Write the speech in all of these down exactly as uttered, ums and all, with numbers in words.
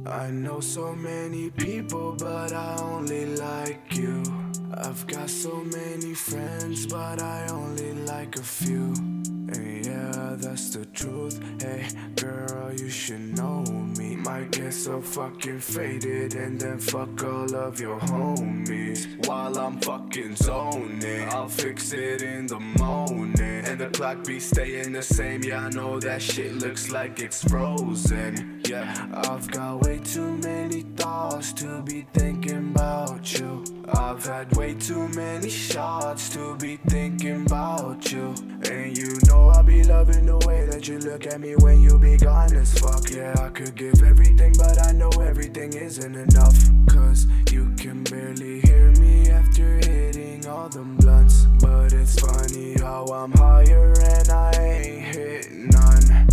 I know so many people, but I only like you. I've got so many friends, but I only like a few. And yeah, that's the truth. Hey, girl, you should know me. Might get so fucking faded and then fuck all of your homies. While I'm fucking zoning, I'll fix it in the morning. And the clock be staying the same. Yeah, I know that shit looks like it's frozen. Yeah, I've got way too many thoughts to be thinking about you. I've had way too many shots to be thinking about you. And you know I be loving the way that you look at me when you be gone as fuck. Yeah, I could give everything, but I know everything isn't enough. Cause you can barely hear me after hitting all them blunts. But it's funny how I'm higher and I ain't hit none.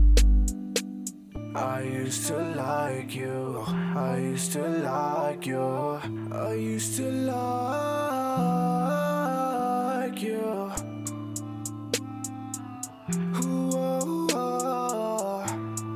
I used to like you, I used to like you, I used to like you. Ooh, oh, oh.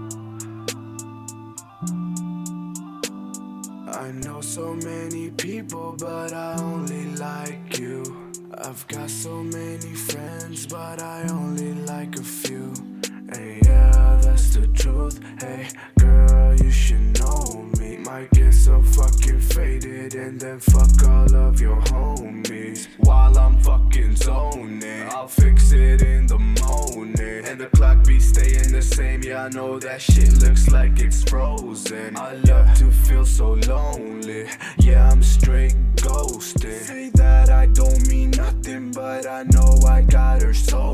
I know so many people, but I only like you. I've got so many friends, but I only like a few. And yeah, that's the truth. Hey, girl, you should know me. Might get so fucking faded and then fuck all of your homies. While I'm fucking zoning, I'll fix it in the morning. And the clock be staying the same. Yeah, I know that shit looks like it's frozen. I love to feel so lonely. Yeah, I'm straight ghosted. Say that I don't mean nothing, but I know I got her so